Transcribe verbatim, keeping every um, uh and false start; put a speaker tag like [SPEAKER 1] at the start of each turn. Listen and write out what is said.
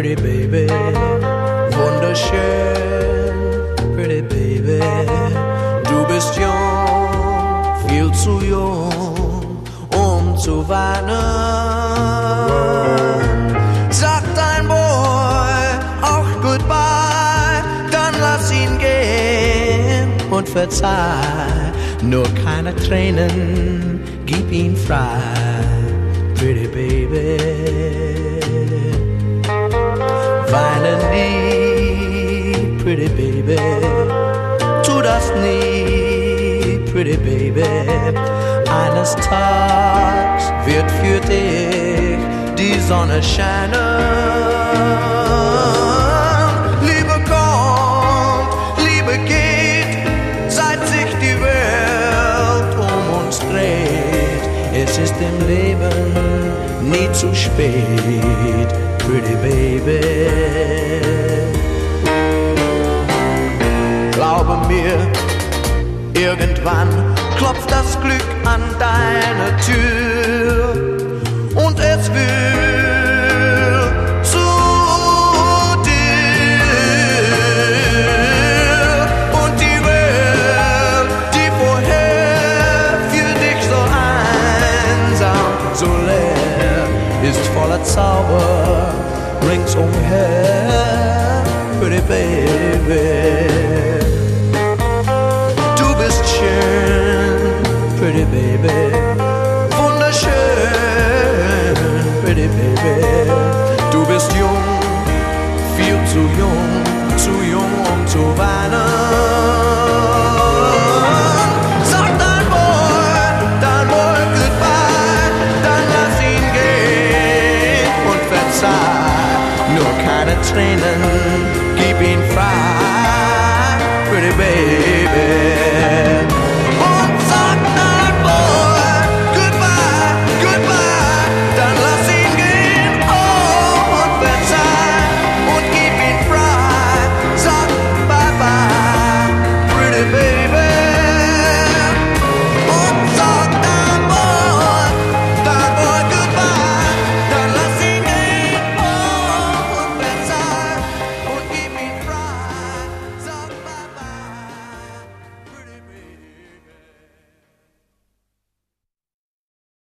[SPEAKER 1] pretty baby, wunderschön, pretty baby. Du bist jung, viel zu jung, um zu weinen. Sag dein Boy auch goodbye, dann lass ihn gehen und verzeih. Nur keine Tränen, gib ihn frei, pretty baby. Weine nie, pretty baby. Tu das nie, pretty baby. Eines Tages wird für dich die Sonne scheinen. Liebe kommt, Liebe geht, seit sich die Welt um uns dreht. Es ist im Leben nie zu spät, pretty baby. Glaube mir, irgendwann klopft das Glück an deine Tür und es will zu dir. Und die Welt, die vorher für dich so einsam, so leer, ist voller Zauber ringsumher, pretty baby. Du bist schön, pretty baby, wunderschön, pretty baby. Du bist jung, viel zu jung, zu jung, um zu weinen. Sag dein Boy, dein Boy goodbye, dann lass ihn gehen und verzeih. Nur keine Tränen,